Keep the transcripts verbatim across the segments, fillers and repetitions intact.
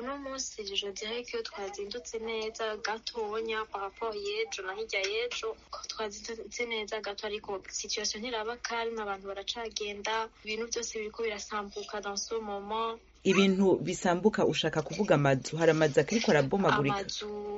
uno munsi je dirais que twazindutse neza gatonya par rapport y'ejo na hirya y'ejo twazindutse neza gato ariko situation ntiraba calme abantu baracagenda ibintu byose biriko birasambuka dans ce moment. Ibintu bisambuka ushaka kuvuga amazu hari amazu akiriko arabomagurika? Amazu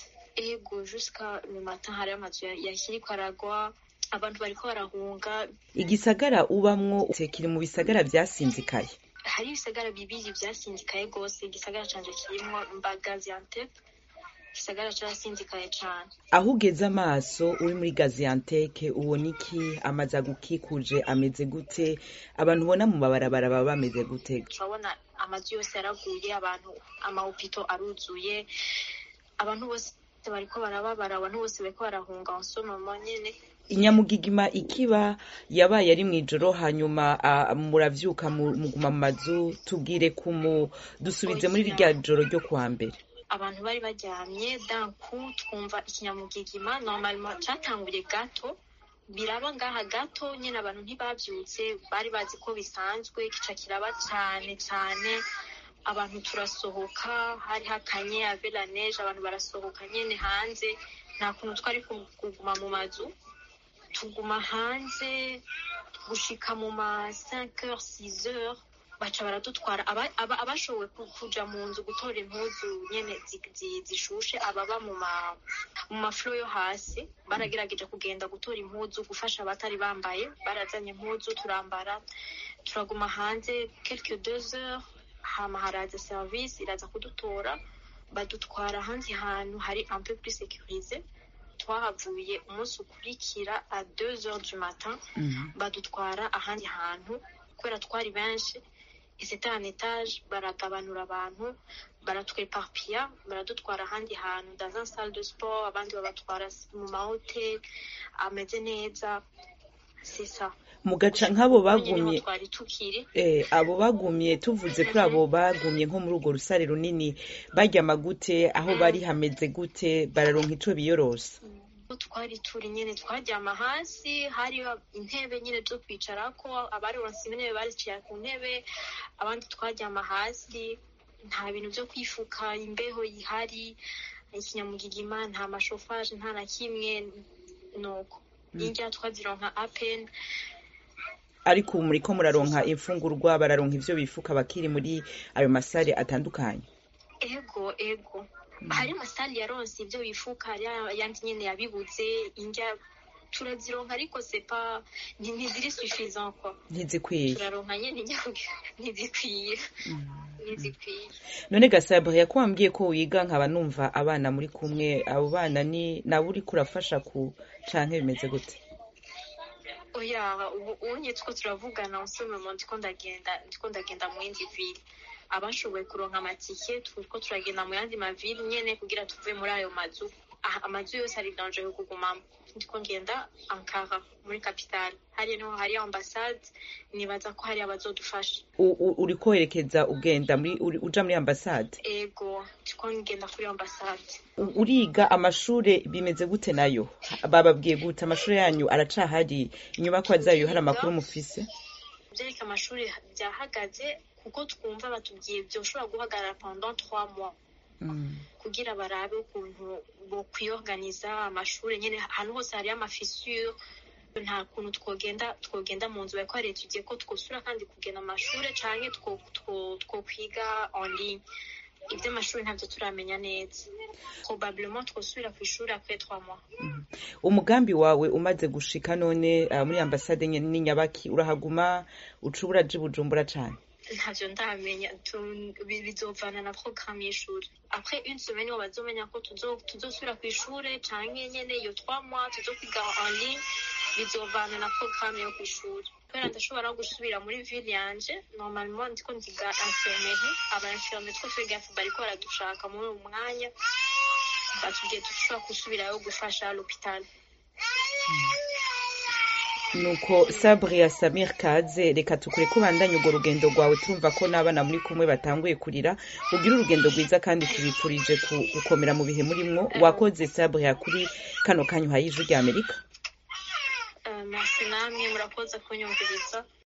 ego jusqu'à le matin hari amazu yakiriko aragwa abantu bariko barahunga. Igisagara ubamwo kiri mu bisagara vyasinzikaye? Hari ibisagara bibiri vyasinzikaye gose, igisagara canje kirimwo Gaziantep, igisagara carasinzikaye cane. Aho ugeze amaso uri muri Gaziantep ubona iki? Amazu agukikuje ameze gute? Abantu ubona mu mabarabara baba bameze gute? Turabona amazu yose yaraguye, abantu amahopito aruzuye, abantu bose bariko barababara, abantu bose bariko barahunga en ce moment nyene. Inyamugigima ikiba yabaye ari mwijoro hanyuma uh, muravyuka muguma mu mazu, tubwire kumu dusubize muri rya joro ryo kwa mbere. Abantu bari baryamye d'un coup twumva ikinyamugigima normalement catanguye gato biraba ngaha gato nyene abantu ntibavyutse bari bazi ko bisanzwe kica kiraba cane cane abantu turasohoka hari hakanye avec la neige abantu barasohoka nyene hanze nta kuntu twari kuguma mu mazu tuguma hanze gushika mu ma cinq heures six heures baca baradutwara abashoboye kuja mu nzu gutora impuzu nyene zishushe ababa mu ma mu maflo yo hasi baragerageje kugenda gutora impuzu gufasha abatari bambaye barazanye impuzu turambara turaguma hanze quelques deux heures hama haraza service iraza kudutora badutwara hanze hantu hari un peu plus sécurisé. Twahavuye umunsi ukurikira à deux heures du matin badutwara ahandi hantu kubera twari benshi et c'était un étage baragabanura abantu baratweparpilla baradutwara ahandi hantu dans un salle de sport abandi babatwara mu mahoteli ameze neza. C'est ça. Mugaca nk'abo bagumye eh abo bagumye tuvuze kuri abo bagumye nko muri ugo rusare runini baryama gute aho bari hameze gute bararonka ico biyorosa? Twari turi nyene twaryama hasi hari intebe nyene zo kwicarako abari ronse intebe bariciye ku ntebe abandi twaryama hasi nta bintu byo kwifuka imbeho ihari ikinyamugigima nta mashofage nta na kimwe nuko injya twazironka apen. Ariko muriko muraronka imfungurwa bararonka ivyo bifuka bakiri muri ayo masare atandukanye? Ego ego mm. Hari masali yaronse ivyo bifuka yandi nyene yabibuze injya turazironka ariko c'est pas ntiziri suffisant quoi. Ntizikwiye. Turaronka nyene ntizikwiye. Ntizikwiye. None Gasabre yakwambwiye ko wiga nkaba numva abana muri kumwe abo bana ni nawe uri kurafasha ku canke bimeze gute? Oya unye two turavugana nsome mu ndiko ndagenda ndiko ndagenda mu yindi ville abashoboye kuronka amatike turiko turagenda mu yandi ma ville nyene kugira tuve muri ayo mazu amazu yose ari danger yo kugumamo ndiko ngenda Ankara muri capitale hari no hari ambassade nibaza ko hari abazodufasha. Uri koherekeza ugenda muri uja muri ambassade? Ego ndiko ngenda kuri ambassade. Uriga amashure bimeze gute nayo bababwiye gute amashure yanyu aracahari inyubako zayo hari amakuru mufise? Byereka amashure byahagaze kuko twumva batubwiye byo ushobora guhagarara pendant trois mois kugira barabe ukuntu bo kwiorganiza amashure nyene hano hose hari amafissure nta kuntu twogenda twogenda mu nzu bariko hari tugiye ko twosura kandi kugenda amashure canke two kwiga en ligne ivyo amashuri ntavyo turamenya neza probablement twosubira ku ishuri après trois mois. Umugambi wawe umaze gushika none uh, muri ambassade ni Nyabaki urahaguma ucubura je Bujumbura cane? Ntavyo ndamenya bizovana na programme y'ishuri après une semaine on bazomenya ko tuzosubira ku ishuri canke nyene iyo trois mois tuzokwiga en ligne bizovana na programme yo ku ishuri. Kubera ndashobora gusubira muri ville yanje normalement ndiko ndiga infirmerie aba infirmier two twiga bariko baradushaka muri uwo mwanya batubwiye dushobora gusubirayo gufasha l'hôpital. Nuko Sabria Samir Kaze reka tukure kubandanya ugo rugendo rwawe turumva ko nabana muri kumwe batanguye kurira ugira urugendo rwiza kandi tubipurije gukomera mu bihe murimwo wakoze Sabria kuri kano kanyu hayije rya Amerika. Merci namwe murakoze kunyumviriza.